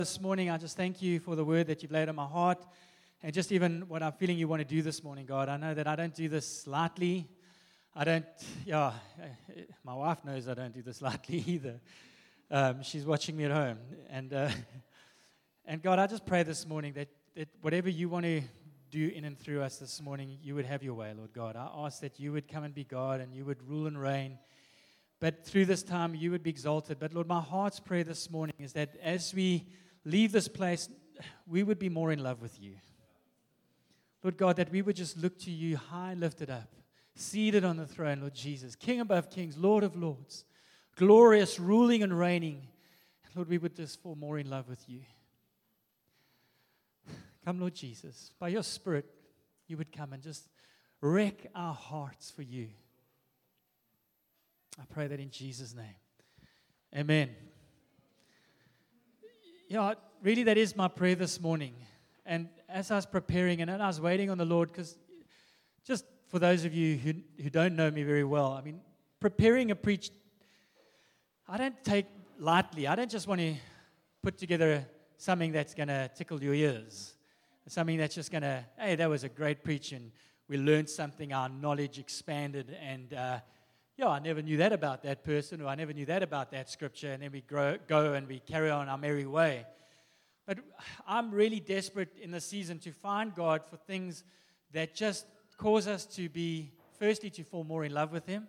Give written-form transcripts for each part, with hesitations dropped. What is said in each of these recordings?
This morning, I just thank you for the word that you've laid on my heart and just even what I'm feeling you want to do this morning, God. I know that I don't do this lightly. My wife knows I don't do this lightly either. She's watching me at home. And God, I just pray this morning that whatever you want to do in and through us this morning, you would have your way, Lord God. I ask that you would come and be God and you would rule and reign. But through this time, you would be exalted. But Lord, my heart's prayer this morning is that as we leave this place, we would be more in love with you. Lord God, that we would just look to you high lifted up, seated on the throne, Lord Jesus, King above kings, Lord of lords, glorious, ruling and reigning. Lord, we would just fall more in love with you. Come, Lord Jesus, by your Spirit, you would come and just wreck our hearts for you. I pray that in Jesus' name. Amen. Yeah, really that is my prayer this morning. And as I was preparing and I was waiting on the Lord, because just for those of you who don't know me very well, I mean, preparing a preach, I don't take lightly. I don't just want to put together something that's going to tickle your ears. Something that's just going to, hey, that was a great preach and we learned something, our knowledge expanded and I never knew that about that person, or I never knew that about that scripture, and then we go and we carry on our merry way. But I'm really desperate in this season to find God for things that just cause us to be, firstly, to fall more in love with Him,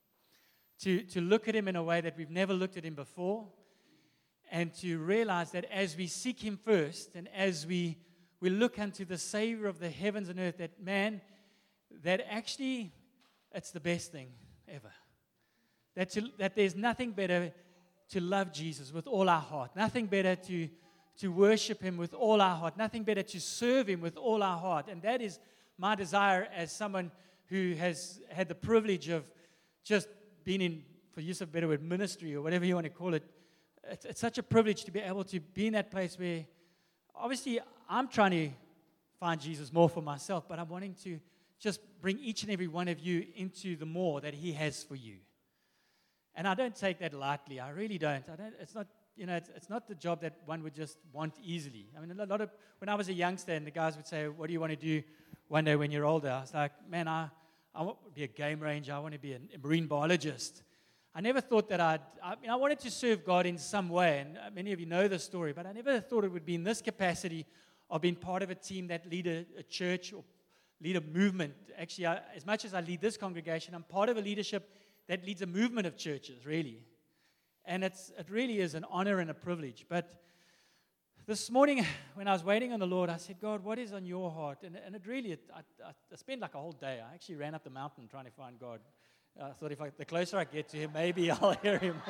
to look at Him in a way that we've never looked at Him before, and to realize that as we seek Him first, and as we look unto the Savior of the heavens and earth, that actually it's the best thing ever. That there's nothing better to love Jesus with all our heart, nothing better to worship Him with all our heart, nothing better to serve Him with all our heart. And that is my desire as someone who has had the privilege of just being in, for use of a better word, ministry or whatever you want to call it. It's such a privilege to be able to be in that place where, obviously, I'm trying to find Jesus more for myself, but I'm wanting to just bring each and every one of you into the more that He has for you. And I don't take that lightly. I really don't. It's not, it's not the job that one would just want easily. I mean, when I was a youngster and the guys would say, what do you want to do one day when you're older? I was like, man, I want to be a game ranger. I want to be a marine biologist. I never thought that I wanted to serve God in some way. And many of you know the story, but I never thought it would be in this capacity of being part of a team that lead a church or lead a movement. Actually, as much as I lead this congregation, I'm part of a leadership that leads a movement of churches, really. And it really is an honor and a privilege. But this morning, when I was waiting on the Lord, I said, God, what is on your heart? And it really, I spent like a whole day. I actually ran up the mountain trying to find God. I thought the closer I get to Him, maybe I'll hear Him.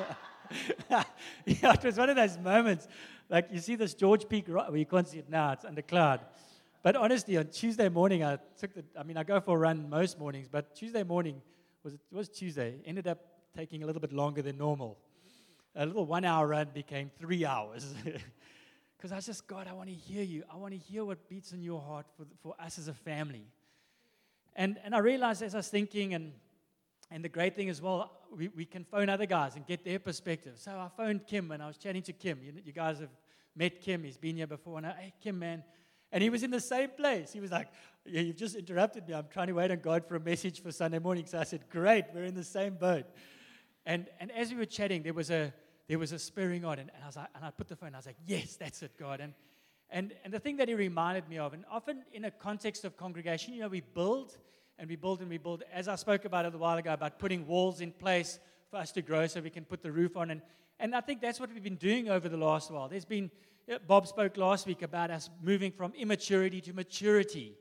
It was one of those moments. Like you see this George Peak, well, you can't see it now, it's under cloud. But honestly, on Tuesday morning, I go for a run most mornings, but Tuesday morning, it was Tuesday, ended up taking a little bit longer than normal. A little 1 hour run became 3 hours. Because I was just, God, I want to hear you. I want to hear what beats in your heart for us as a family. And I realized as I was thinking, and the great thing as well, we can phone other guys and get their perspective. So I phoned Kim, and I was chatting to Kim. You guys have met Kim. He's been here before. And hey, Kim, man. And he was in the same place. He was like, yeah, you've just interrupted me. I'm trying to wait on God for a message for Sunday morning. So I said, great, we're in the same boat. And as we were chatting, there was a spurring on. And I was like, and I put the phone, I was like, yes, that's it, God. And the thing that he reminded me of, and often in a context of congregation, we build and we build and we build. As I spoke about it a while ago, about putting walls in place for us to grow so we can put the roof on. And I think that's what we've been doing over the last while. Bob spoke last week about us moving from immaturity to maturity.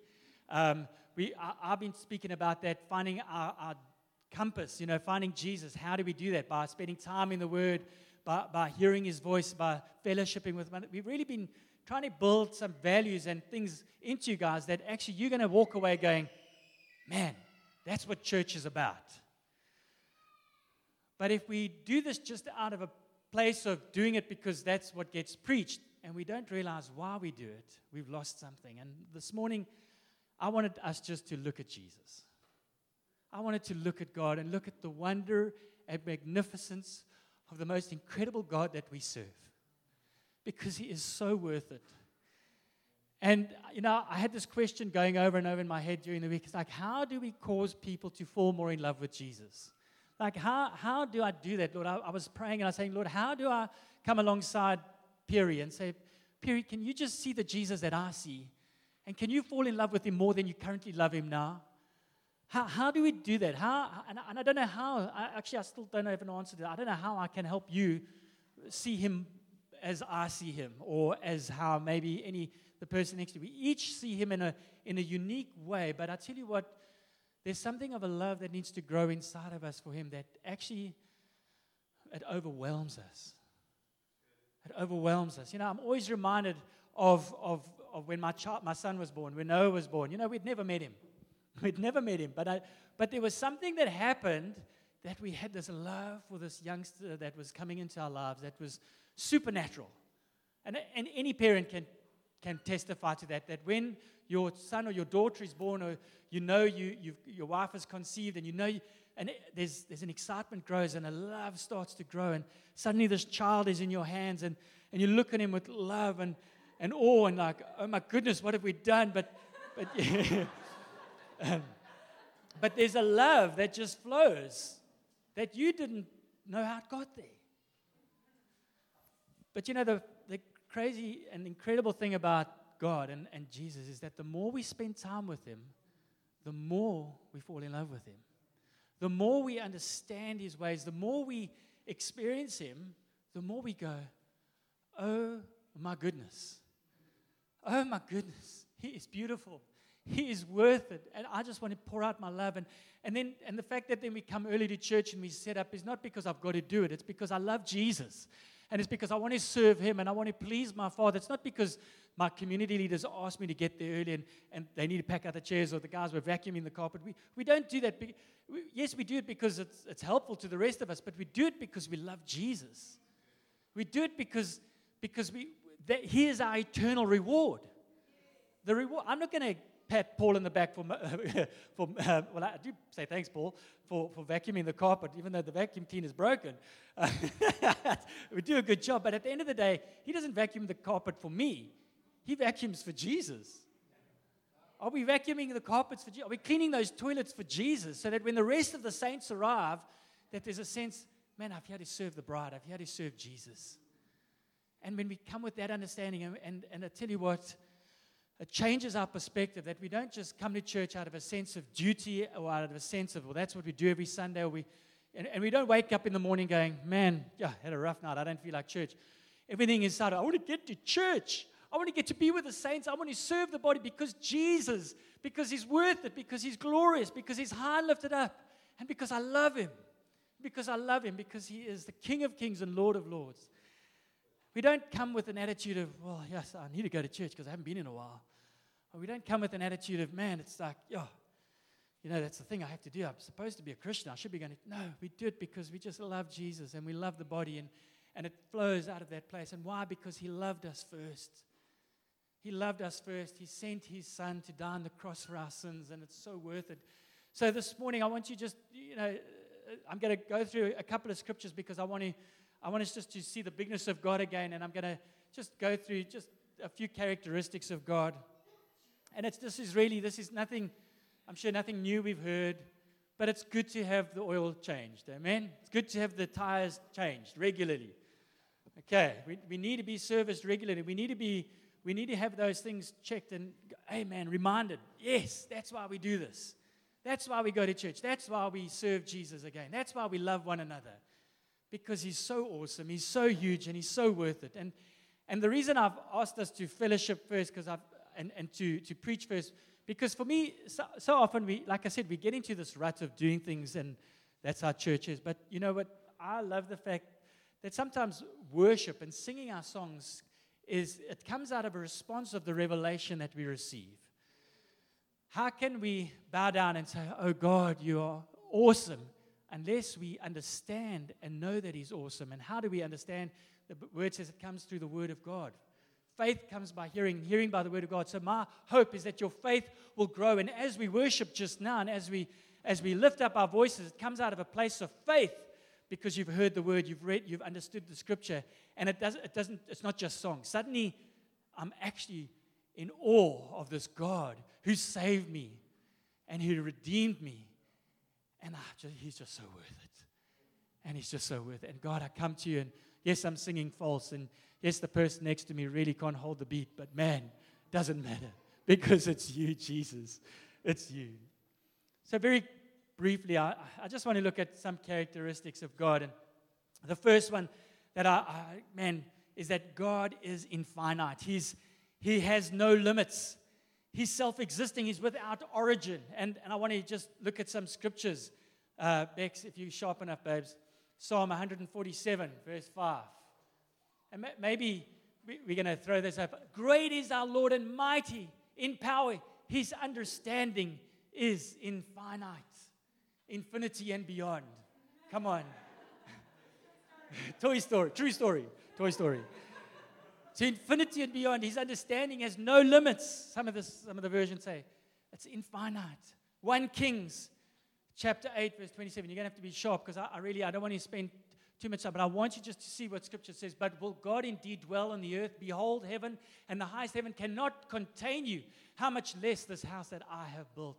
I've been speaking about that, finding our compass, finding Jesus. How do we do that? By spending time in the Word, by hearing His voice, by fellowshipping with one. We've really been trying to build some values and things into you guys that actually you're going to walk away going, man, that's what church is about. But if we do this just out of a place of doing it because that's what gets preached, and we don't realize why we do it, we've lost something. And this morning, I wanted us just to look at Jesus. I wanted to look at God and look at the wonder and magnificence of the most incredible God that we serve. because He is so worth it. And, I had this question going over and over in my head during the week. It's like, how do we cause people to fall more in love with Jesus? Like, how do I do that, Lord? I was praying and I was saying, Lord, how do I come alongside Perry and say, Perry, can you just see the Jesus that I see? And can you fall in love with Him more than you currently love Him now? How do we do that? And I don't know how. I still don't have an answer to that. I don't know how I can help you see Him as I see Him, or as how maybe the person next to you. We each see Him in a unique way. But I tell you what, there's something of a love that needs to grow inside of us for Him that actually, it overwhelms us. It overwhelms us. I'm always reminded of when my son was born, when Noah was born. We'd never met him. But there was something that happened that we had this love for this youngster that was coming into our lives that was supernatural. And any parent can testify to that when your son or your daughter is born, or your wife is conceived, and there's an excitement grows and a love starts to grow, and suddenly this child is in your hands, and you look at him with love and awe, and like, oh my goodness, what have we done? But but there's a love that just flows that you didn't know how it got there. But the crazy and incredible thing about God and Jesus is that the more we spend time with Him, the more we fall in love with Him. The more we understand His ways, the more we experience Him, the more we go, oh my goodness. Oh my goodness. He is beautiful. He is worth it. And I just want to pour out my love. And the fact that then we come early to church and we set up is not because I've got to do it. It's because I love Jesus. And it's because I want to serve Him and I want to please my Father. It's not because my community leaders asked me to get there early and they need to pack out the chairs, or the guys were vacuuming the carpet. We don't do that. Yes, we do it because it's helpful to the rest of us, but we do it because we love Jesus. We do it because He is our eternal reward. The reward. I'm not going to pat Paul in the back well, I do say thanks, Paul, for vacuuming the carpet, even though the vacuum cleaner is broken. We do a good job, but at the end of the day, He doesn't vacuum the carpet for me. He vacuums for Jesus. Are we vacuuming the carpets for Jesus? Are we cleaning those toilets for Jesus, so that when the rest of the saints arrive, that there's a sense, man, I've had to serve the bride. I've had to serve Jesus. And when we come with that understanding, and I tell you what, it changes our perspective, that we don't just come to church out of a sense of duty or out of a sense of, well, that's what we do every Sunday. And we don't wake up in the morning going, man, I had a rough night. I don't feel like church. Everything inside, I want to get to church. I want to get to be with the saints. I want to serve the body because Jesus, because He's worth it, because He's glorious, because He's high and lifted up, and because I love Him. Because I love Him, because He is the King of kings and Lord of lords. We don't come with an attitude of, well, yes, I need to go to church because I haven't been in a while. Or we don't come with an attitude of, man, it's like, that's the thing I have to do. I'm supposed to be a Christian. I should be going to. No, we do it because we just love Jesus and we love the body, and it flows out of that place. And why? Because He loved us first. He loved us first. He sent His Son to die on the cross for our sins, and it's so worth it. So this morning, I want you just, I'm going to go through a couple of scriptures because I want us just to see the bigness of God again, and I'm going to just go through just a few characteristics of God. And this is nothing, I'm sure nothing new we've heard, but it's good to have the oil changed, amen? It's good to have the tires changed regularly. Okay, we need to be serviced regularly. We need to have those things checked and, amen, reminded. Yes, that's why we do this. That's why we go to church. That's why we serve Jesus again. That's why we love one another. Because He's so awesome, He's so huge, and He's so worth it. And the reason I've asked us to fellowship first, and to preach first, because for me, so often like I said, we get into this rut of doing things, and that's how church is. But you know what? I love the fact that sometimes worship and singing our songs it comes out of a response of the revelation that we receive. How can we bow down and say, oh God, You are awesome, unless we understand and know that He's awesome? And how do we understand? The word says it comes through the Word of God. Faith comes by hearing, hearing by the Word of God. So my hope is that your faith will grow. And as we worship just now, and as we lift up our voices, it comes out of a place of faith. because you've heard the word, you've read, you've understood the scripture, and it's not just song. Suddenly, I'm actually in awe of this God who saved me and who redeemed me. And he's just so worth it. And he's just so worth it. And God, I come to you, and yes, I'm singing false, and yes, the person next to me really can't hold the beat, but man, it doesn't matter because it's you, Jesus. It's you. So very briefly, I just want to look at some characteristics of God. And the first one that is that God is infinite. He has no limits. He's self-existing. He's without origin. And I want to just look at some scriptures. Bex, if you sharp enough, babes. Psalm 147, verse 5. And maybe we're going to throw this up. Great is our Lord and mighty in power. His understanding is infinite. Infinity and beyond. Come on. Toy Story. True story. Toy Story. To infinity and beyond. His understanding has no limits. Some of the versions say it's infinite. 1 Kings chapter 8, verse 27. You're going to have to be sharp because I don't want to spend too much time, but I want you just to see what Scripture says. But will God indeed dwell on the earth? Behold, heaven and the highest heaven cannot contain you. How much less this house that I have built?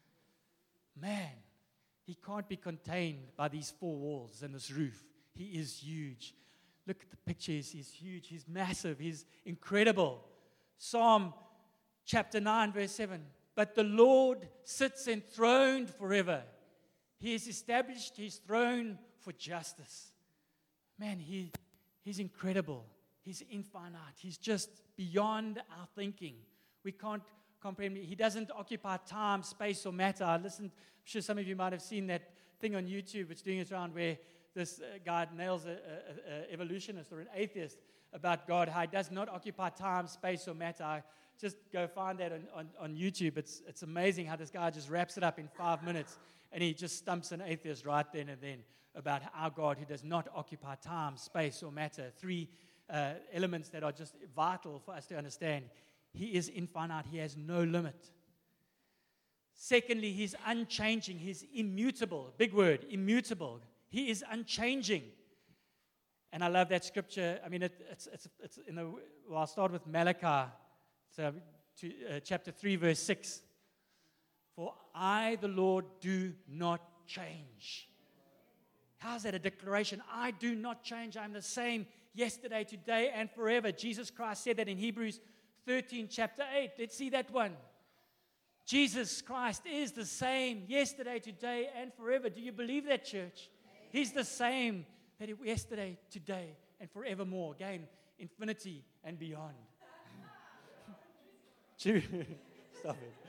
Man, he can't be contained by these four walls and this roof. He is huge. Look at the pictures. He's huge. He's massive. He's incredible. Psalm chapter 9, verse 7. But the Lord sits enthroned forever. He has established his throne for justice. Man, he's incredible. He's infinite. He's just beyond our thinking. We can't comprehend. He doesn't occupy time, space, or matter. I'm sure some of you might have seen that thing on YouTube which doing its round where this guy nails an evolutionist or an atheist about God, how he does not occupy time, space, or matter. Just go find that on YouTube. It's amazing how this guy just wraps it up in 5 minutes, and he just stumps an atheist right then and then about our God who does not occupy time, space, or matter. 3 elements that are just vital for us to understand. He is infinite. He has no limit. Secondly, he's unchanging. He's immutable. Big word, immutable. He is unchanging. And I love that scripture. I mean, it's in the. Well, I'll start with Malachi, chapter 3, verse 6. For I, the Lord, do not change. How's that a declaration? I do not change. I'm the same yesterday, today, and forever. Jesus Christ said that in Hebrews 13, chapter 8. Let's see that one. Jesus Christ is the same yesterday, today, and forever. Do you believe that, church? He's the same that yesterday, today, and forevermore. Again, infinity and beyond. Stop it.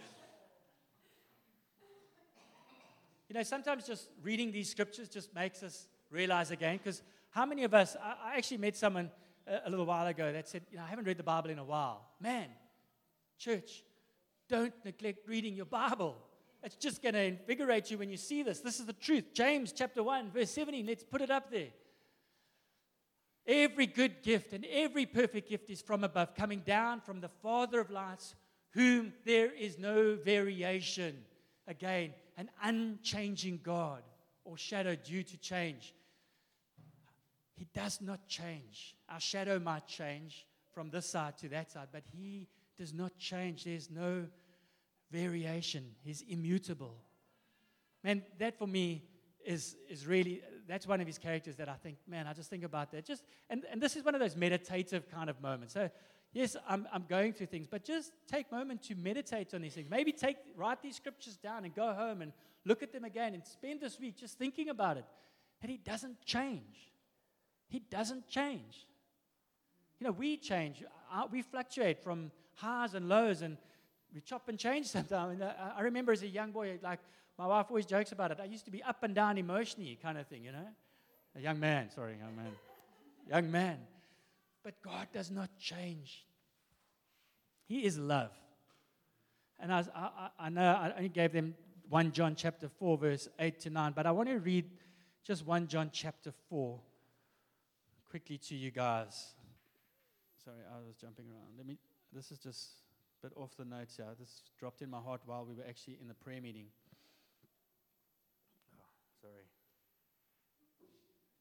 You know, sometimes just reading these scriptures just makes us realize again, because how many of us, I actually met someone a little while ago that said, I haven't read the Bible in a while. Man, church, don't neglect reading your Bible. It's just going to invigorate you when you see this. This is the truth. James chapter 1, verse 17. Let's put it up there. Every good gift and every perfect gift is from above, coming down from the Father of lights, whom there is no variation. Again, an unchanging God or shadow due to change. He does not change. Our shadow might change from this side to that side, but he does not change. There's no variation. He's immutable. Man, that for me is really, that's one of his characters that I think, man, I just think about that. And this is one of those meditative kind of moments. So, yes, I'm going through things, but just take a moment to meditate on these things. Maybe write these scriptures down and go home and look at them again and spend this week just thinking about it. That he doesn't change. He doesn't change. You know, we change. We fluctuate from highs and lows, and we chop and change sometimes. And I remember as a young boy, like my wife always jokes about it. I used to be up and down emotionally kind of thing, you know. Young man. Young man. But God does not change. He is love. And I know I only gave them 1 John chapter 4, verse 8 to 9, but I want to read just 1 John chapter 4 quickly to you guys. Sorry, I was jumping around. This is just a bit off the notes here. This dropped in my heart while we were actually in the prayer meeting. Oh, sorry.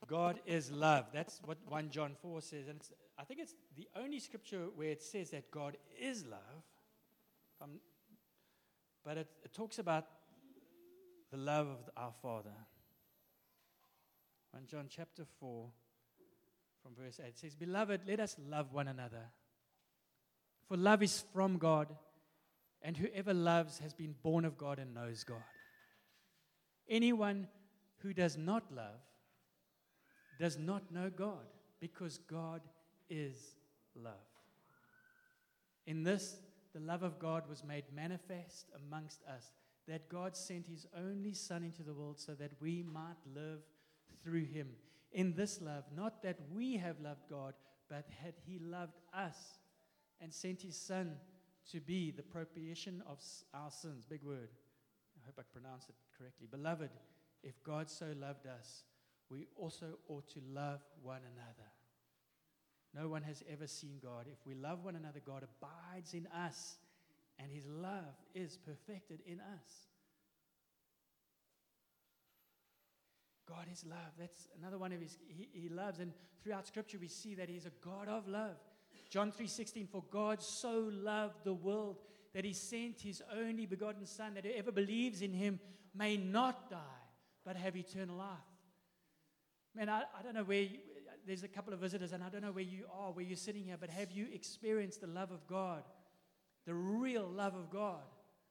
God is love. That's what 1 John 4 says. And I think it's the only scripture where it says that God is love. But it talks about the love of our Father. 1 John chapter 4 from verse 8 it says, "Beloved, let us love one another. For love is from God, and whoever loves has been born of God and knows God. Anyone who does not love does not know God, because God is love. In this, the love of God was made manifest amongst us, that God sent his only Son into the world so that we might live through him. In this love, not that we have loved God, but that he loved us and sent his Son to be the propitiation of our sins." Big word. I hope I pronounced it correctly. "Beloved, if God so loved us, we also ought to love one another. No one has ever seen God. If we love one another, God abides in us, and his love is perfected in us." God is love. That's another one of his, he loves. And throughout Scripture, we see that he's a God of love. John 3:16, "For God so loved the world that he sent his only begotten Son, that whoever believes in him may not die, but have eternal life." Man, I don't know where, there's a couple of visitors, and I don't know where you are, where you're sitting here, but have you experienced the love of God? The real love of God?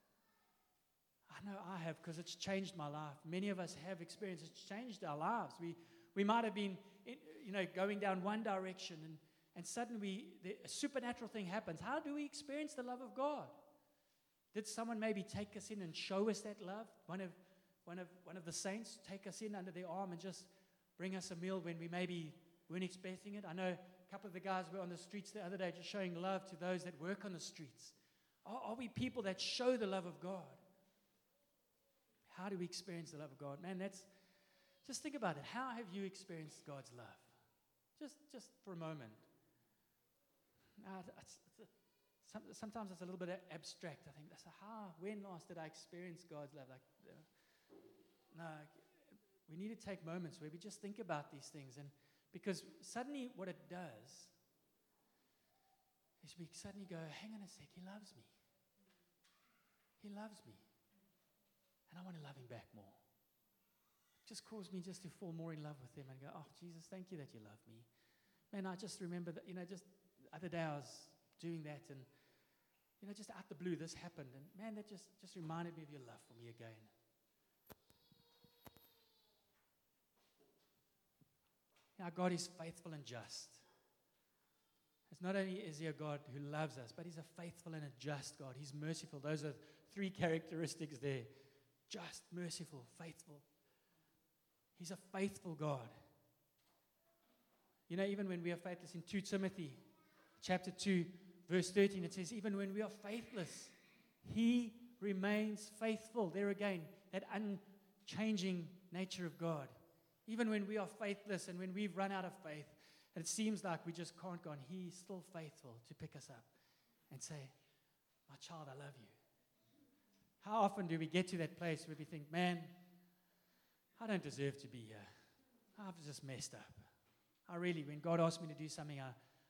I know I have, because it's changed my life. Many of us have experienced, it's changed our lives. We might have been, going down one direction, and suddenly a supernatural thing happens. How do we experience the love of God? Did someone maybe take us in and show us that love? One of the saints take us in under their arm and just bring us a meal when we maybe weren't expecting it. I know a couple of the guys were on the streets the other day just showing love to those that work on the streets. Are we people that show the love of God? How do we experience the love of God? Man, just think about it. How have you experienced God's love? Just for a moment. Sometimes it's a little bit abstract. I think, when last did I experience God's love? No, we need to take moments where we just think about these things. And because suddenly what it does is we suddenly go, hang on a sec, he loves me. He loves me. And I want to love him back more. It just caused me just to fall more in love with him and go, "Oh, Jesus, thank you that you love me." Man, I just remember that, just the other day I was doing that, and, just out the blue, this happened. And man, that just reminded me of your love for me again. Our God is faithful and just. It's not only is he a God who loves us, but he's a faithful and a just God. He's merciful. Those are three characteristics there. Just, merciful, faithful. He's a faithful God. Even when we are faithless, in 2 Timothy chapter 2, verse 13, it says, even when we are faithless, he remains faithful. There again, that unchanging nature of God. Even when we are faithless and when we've run out of faith, and it seems like we just can't go on, he's still faithful to pick us up and say, "My child, I love you." How often do we get to that place where we think, man, I don't deserve to be here. I've just messed up. When God asked me to do something,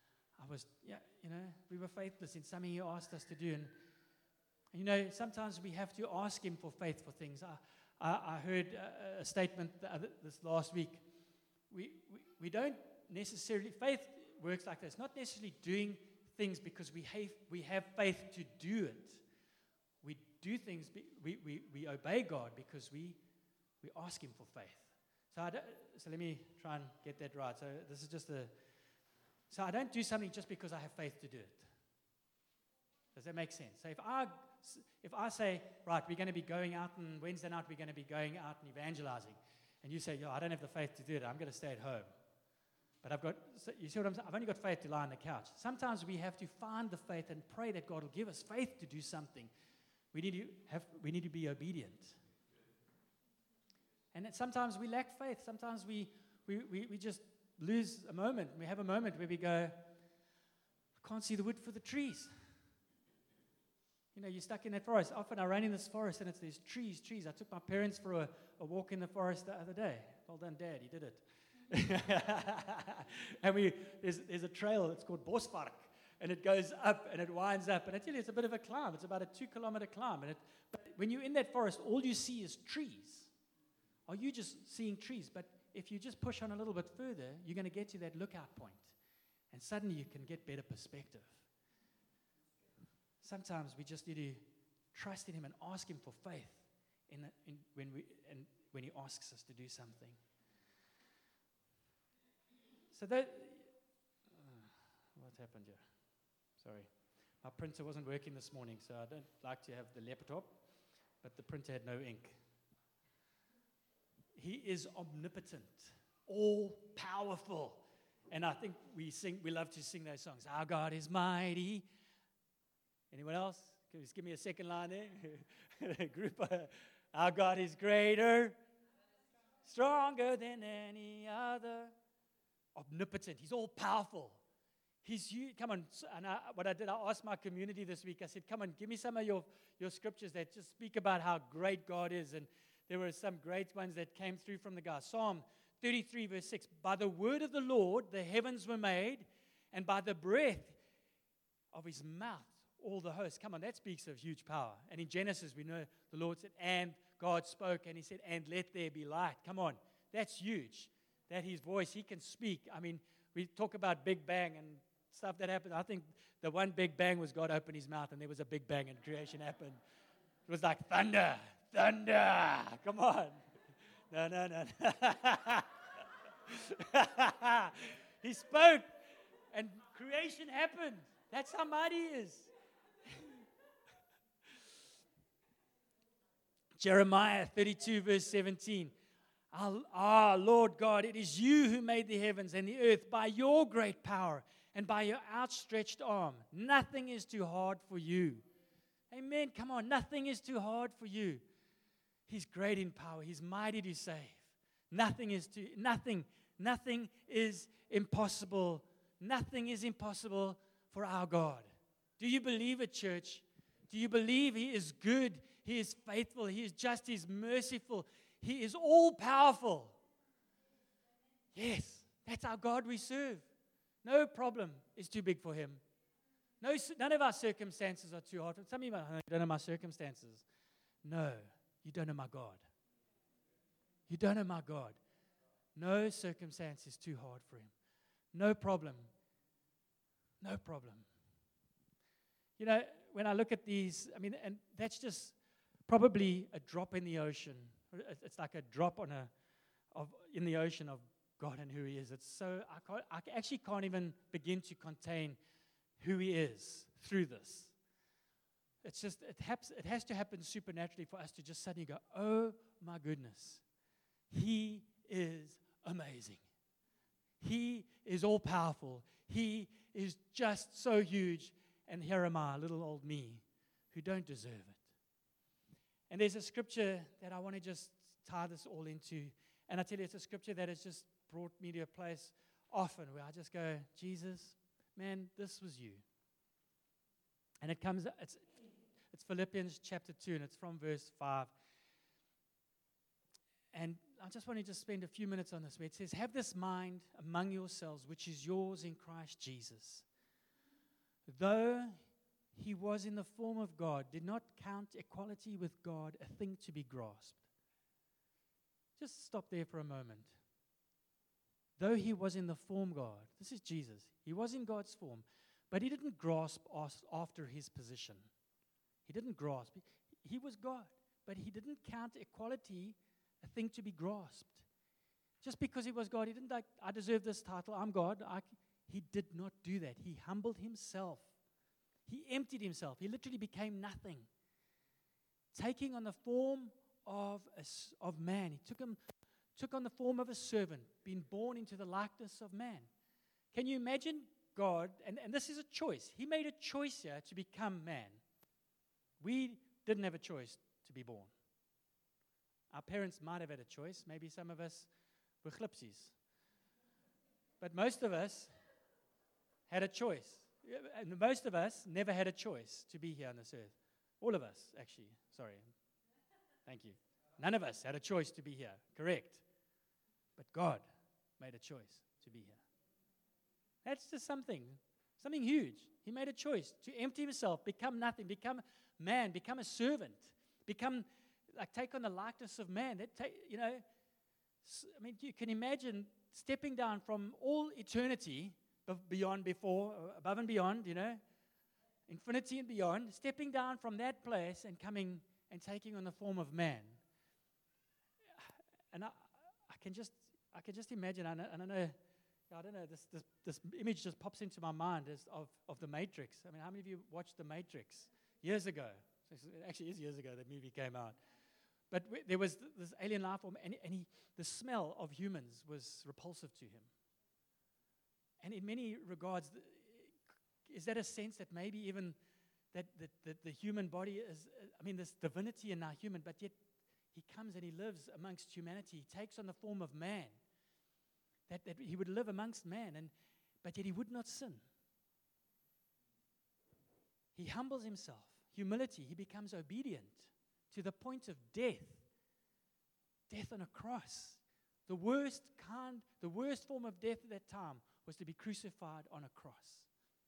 we were faithless in something he asked us to do. And sometimes we have to ask him for faith for things. I heard a statement this last week. We don't necessarily, faith works like this, not necessarily doing things because we have faith to do it. We do things, we obey God because we ask him for faith. So let me try and get that right. So this is so I don't do something just because I have faith to do it. Does that make sense? So if I say, right, we're going to be going out, and Wednesday night we're going to be going out and evangelizing, and you say, I don't have the faith to do it, I'm going to stay at home. But you see what I'm saying? I've only got faith to lie on the couch. Sometimes we have to find the faith and pray that God will give us faith to do something. We need to be obedient. And then sometimes we lack faith. Sometimes we just lose a moment. We have a moment where we go, I can't see the wood for the trees. You're stuck in that forest. Often I run in this forest and there's trees. I took my parents for a walk in the forest the other day. Well done, Dad, he did it. And there's a trail, it's called Bosvark, and it goes up and it winds up. And I tell you, it's a bit of a climb. It's about a 2-kilometer climb. But when you're in that forest, all you see is trees. Are you just seeing trees? But if you just push on a little bit further, you're going to get to that lookout point. And suddenly you can get better perspective. Sometimes we just need to trust in Him and ask Him for faith when He asks us to do something. So what happened here? Sorry. My printer wasn't working this morning, so I don't like to have the laptop, but the printer had no ink. He is omnipotent, all-powerful. And I think we love to sing those songs. Our God is mighty. Anyone else? Can you just give me a second line there? Group. Our God is greater, stronger than any other. Omnipotent. He's all-powerful. Come on. And what I did, I asked my community this week, I said, come on, give me some of your scriptures that just speak about how great God is. And there were some great ones that came through from the guys. Psalm 33, verse 6. By the word of the Lord, the heavens were made, and by the breath of His mouth, all the hosts. Come on, that speaks of huge power. And in Genesis, we know the Lord said, and God spoke, and He said, and let there be light. Come on, that's huge. That His voice, He can speak. I mean, we talk about Big Bang and stuff that happened. I think the one Big Bang was God opened His mouth, and there was a Big Bang, and creation happened. It was like thunder. Come on. No. He spoke, and creation happened. That's how mighty He is. Jeremiah 32, verse 17. Lord God, it is You who made the heavens and the earth by Your great power and by Your outstretched arm. Nothing is too hard for You. Amen. Come on, nothing is too hard for You. He's great in power. He's mighty to save. Nothing is impossible. Nothing is impossible for our God. Do you believe it, church? Do you believe He is good? He is faithful. He is just. He is merciful. He is all-powerful. Yes, that's our God we serve. No problem is too big for Him. None of our circumstances are too hard. Some of you don't know my circumstances. No, you don't know my God. You don't know my God. No circumstance is too hard for Him. No problem. No problem. You know, when I look at these, I mean, and that's just probably a drop in the ocean. It's like a drop in the ocean of God and who He is. It's so, I actually can't even begin to contain who He is through this. It's just, it has to happen supernaturally for us to just suddenly go, oh my goodness, He is amazing. He is all powerful. He is just so huge. And here am I, little old me, who don't deserve it. And there's a scripture that I want to just tie this all into. And I tell you, it's a scripture that has just brought me to a place often where I just go, Jesus, man, this was You. And it's Philippians chapter 2, and it's from verse 5. And I just want to spend a few minutes on this, where it says, have this mind among yourselves, which is yours in Christ Jesus. Though He was in the form of God, did not count equality with God a thing to be grasped. Just stop there for a moment. Though He was in the form of God, this is Jesus. He was in God's form, but He didn't grasp after His position. He didn't grasp. He was God, but He didn't count equality a thing to be grasped. Just because He was God, He didn't like, I deserve this title, I'm God. He did not do that. He humbled Himself. He emptied Himself. He literally became nothing. Taking on the form of man. He took on the form of a servant, being born into the likeness of man. Can you imagine God? And this is a choice. He made a choice here to become man. We didn't have a choice to be born. Our parents might have had a choice. Maybe some of us were glipsies. But most of us had a choice. And most of us never had a choice to be here on this earth. All of us, actually. Sorry. Thank you. None of us had a choice to be here. Correct. But God made a choice to be here. That's just something huge. He made a choice to empty himself, become nothing, become man, become a servant, take on the likeness of man. You can imagine stepping down from all eternity above and beyond, infinity and beyond, stepping down from that place and coming and taking on the form of man. And I can just imagine, I don't know, this image just pops into my mind of The Matrix. I mean, how many of you watched The Matrix years ago? It actually is years ago that movie came out. But there was this alien life form, and the smell of humans was repulsive to him. And in many regards, is that a sense that maybe even that the human body is, this divinity in our human, but yet he comes and he lives amongst humanity. He takes on the form of man. That he would live amongst man, but yet he would not sin. He humbles himself. Humility. He becomes obedient to the point of death. Death on a cross. The worst form of death at that time was to be crucified on a cross.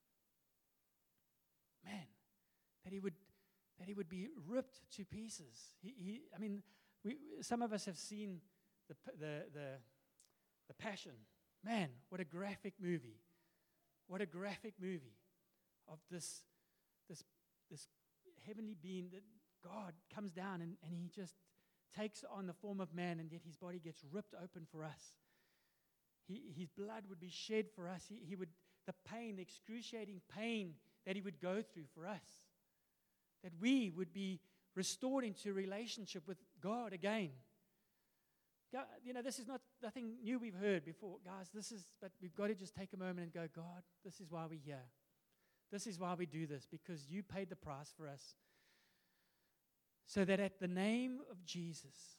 Man, that he would be ripped to pieces. Some of us have seen the Passion. Man, what a graphic movie. What a graphic movie of this heavenly being that God comes down and he just takes on the form of man, and yet his body gets ripped open for us. His blood would be shed for us. The excruciating pain that he would go through for us. That we would be restored into a relationship with God again. This is nothing new we've heard before, guys. But we've got to just take a moment and go, God, this is why we're here. This is why we do this, because you paid the price for us. So that at the name of Jesus,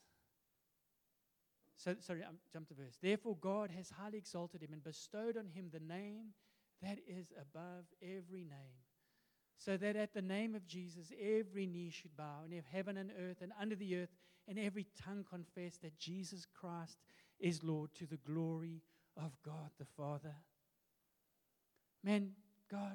jump to verse. Therefore God has highly exalted him and bestowed on him the name that is above every name. So that at the name of Jesus, every knee should bow, and if heaven and earth and under the earth, and every tongue confess that Jesus Christ is Lord, to the glory of God the Father. Man, God,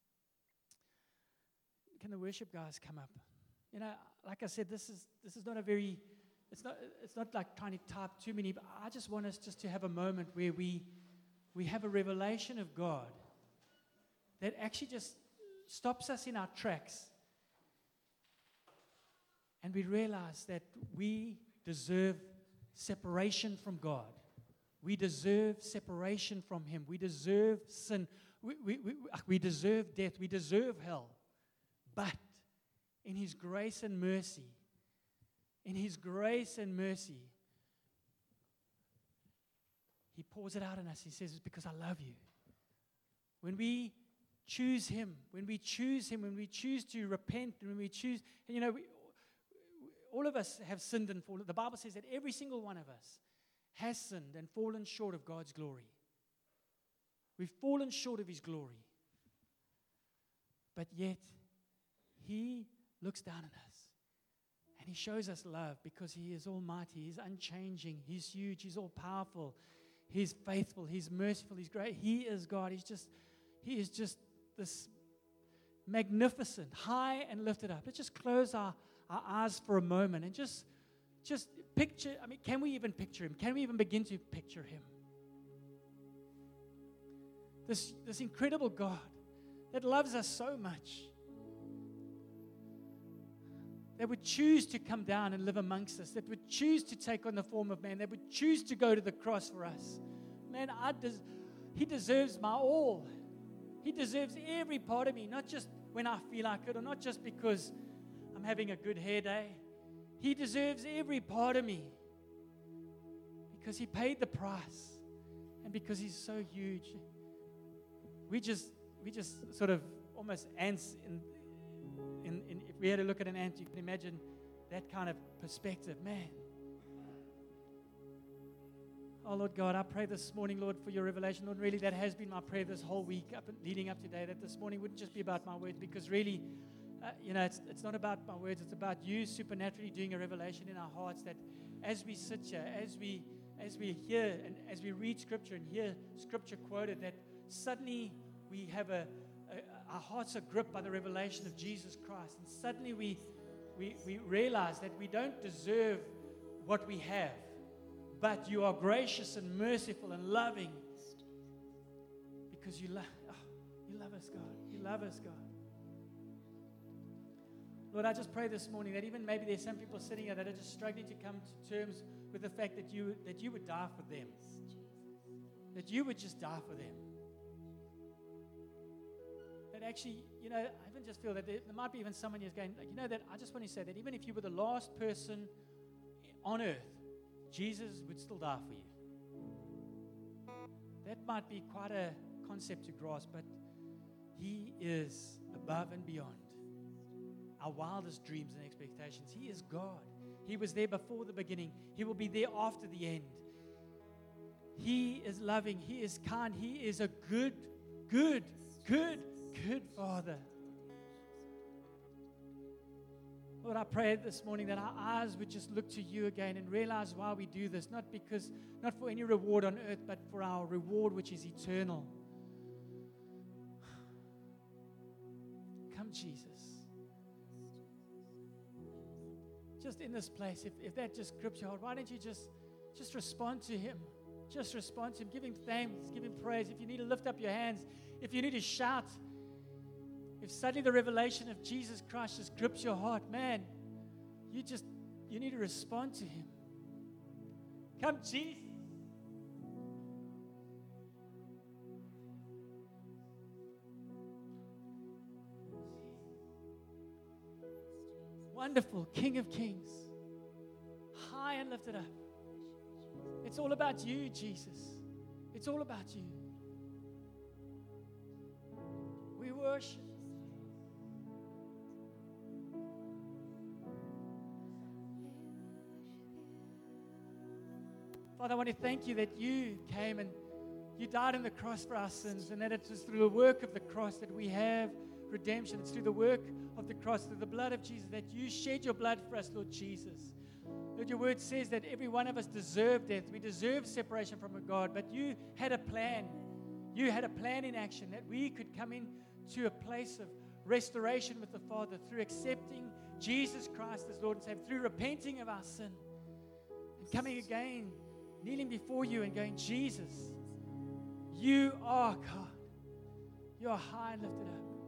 can the worship guys come up? Like I said, this is not a very, it's not like trying to type too many, but I just want us just to have a moment where we have a revelation of God that actually just stops us in our tracks, and we realize that we deserve separation from God. We deserve separation from him. We deserve sin. We deserve death. We deserve hell. But in his grace and mercy, he pours it out on us. He says, it's because I love you. When we choose him, when we choose to repent, and when we choose, all of us have sinned and fallen. The Bible says that every single one of us has sinned and fallen short of God's glory. We've fallen short of his glory. But yet, he looks down on us and he shows us love because he is almighty, he's unchanging, he's huge, he's all powerful, he's faithful, he's merciful, he's great. He is God. He is just this magnificent, high and lifted up. Let's just close our eyes for a moment and just picture. Can we even picture him? Can we even begin to picture him? This incredible God that loves us so much, that would choose to come down and live amongst us, that would choose to take on the form of man, that would choose to go to the cross for us. Man, he deserves my all. He deserves every part of me, not just when I feel like it, or not just because I'm having a good hair day. He deserves every part of me because he paid the price, and because he's so huge. We just sort of almost ants if we had to look at an ant, you can imagine that kind of perspective. Man. Oh, Lord God, I pray this morning, Lord, for your revelation. Lord, really, that has been my prayer this whole week, leading up today, that this morning wouldn't just be about my words, because really, it's not about my words. It's about you supernaturally doing a revelation in our hearts, that as we sit here, as we as we hear and as we read Scripture and hear Scripture quoted, that suddenly we have our hearts are gripped by the revelation of Jesus Christ. And suddenly we realize that we don't deserve what we have, but you are gracious and merciful and loving because you love us, God. You love us, God. Lord, I just pray this morning that even maybe there's some people sitting here that are just struggling to come to terms with the fact that you would die for them. That you would just die for them. That actually, I even just feel that there might be even someone who's going, that I just want to say that even if you were the last person on earth, Jesus would still die for you. That might be quite a concept to grasp, but He is above and beyond our wildest dreams and expectations. He is God. He was there before the beginning. He will be there after the end. He is loving. He is kind. He is a good Father. Lord, I pray this morning that our eyes would just look to you again and realize why we do this, not for any reward on earth, but for our reward which is eternal. Come, Jesus. Just in this place, if that just grips your heart, why don't you just respond to Him? Just respond to Him. Give Him thanks. Give Him praise. If you need to lift up your hands, if you need to shout, if suddenly the revelation of Jesus Christ just grips your heart, man, you need to respond to Him. Come, Jesus. Wonderful King of Kings, high and lifted up. It's all about you, Jesus. It's all about you. We worship. Father, I want to thank you that you came and you died on the cross for our sins, and that it is through the work of the cross that we have redemption. It's through the work of the cross, through the blood of Jesus, that you shed your blood for us, Lord Jesus. Lord, your word says that every one of us deserve death. We deserve separation from God, but you had a plan. You had a plan in action that we could come into a place of restoration with the Father through accepting Jesus Christ as Lord and Savior, through repenting of our sin and coming again, kneeling before you and going, Jesus, you are God. You are high and lifted up.